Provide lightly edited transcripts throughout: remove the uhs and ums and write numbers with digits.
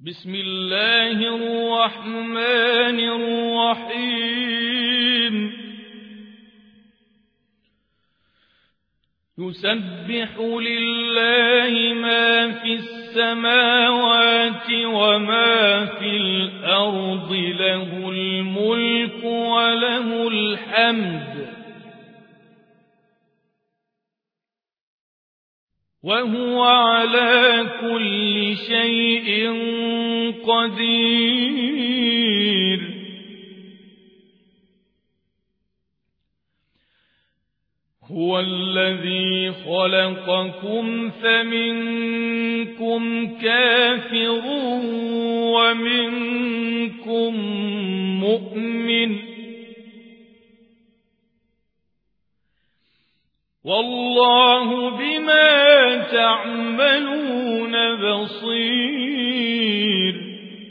بسم الله الرحمن الرحيم يسبح لله ما في السماوات وما في الأرض له الملك وله الحمد وهو على كل شيء قدير هو الذي خلقكم فمنكم كافر ومنكم مؤمن والله بما تعملون بصير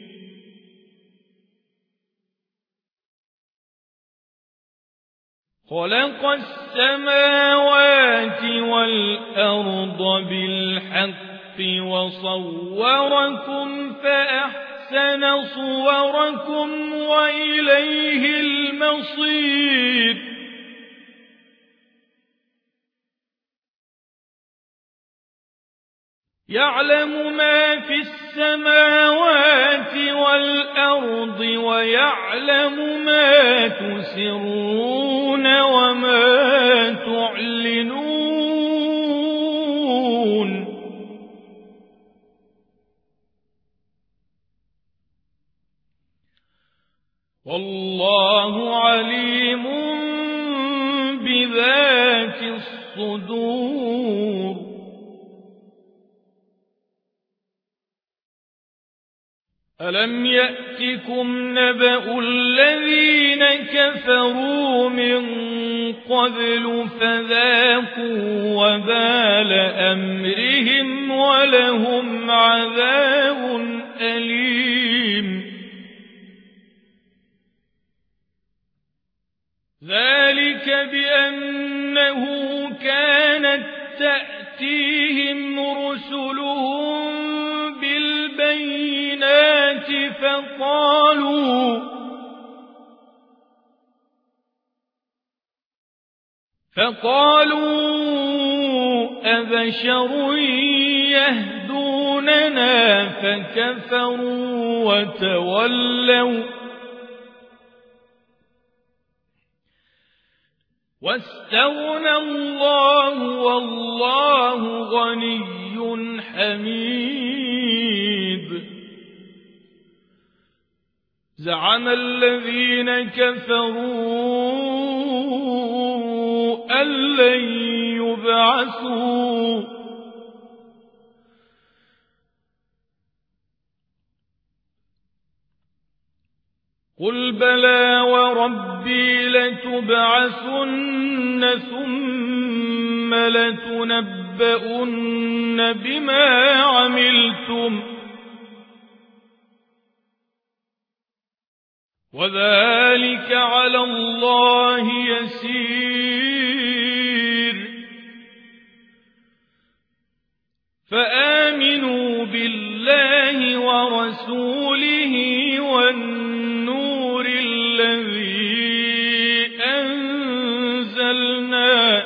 خلق السماوات والأرض بالحق وصوركم فأحسن صوركم وإليه المصير يعلم ما في السماوات والأرض ويعلم ما تسرون وما تعلنون والله عليم بذات الصدور ألم يأتكم نبأ الذين كفروا من قبل فذاقوا وبال أمرهم ولهم عذاب أليم ذلك بأنه كانت تأتيهم رسلهم بالبينات فقالوا أبشر يهدوننا فكفروا وتولوا واستغنى الله والله غني حميد زعم الذين كفروا أن لن يبعثوا قل بلى وربي لتبعثن ثم لتنبؤن بما عملتم وذلك على الله يسير فآمنوا بالله ورسوله والنور الذي أنزلنا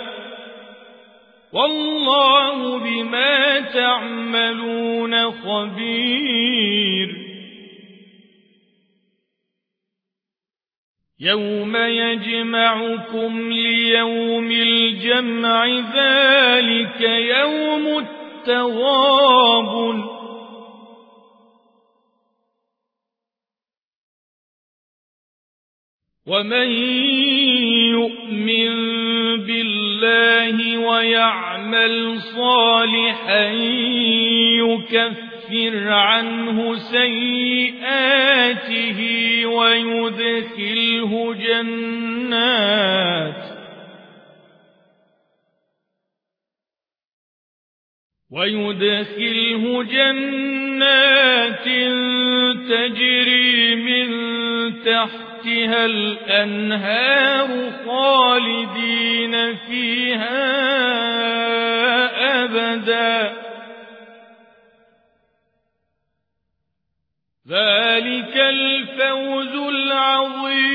والله بما تعملون خبير يوم يجمعكم ليوم الجمع ذلك يوم التغابن ومن يؤمن بالله ويعمل صالحا يكفر عنه سيئاته ويدخله جنات تجري من تحتها الأنهار خالدين فيها أبدا ذلك الفوز العظيم.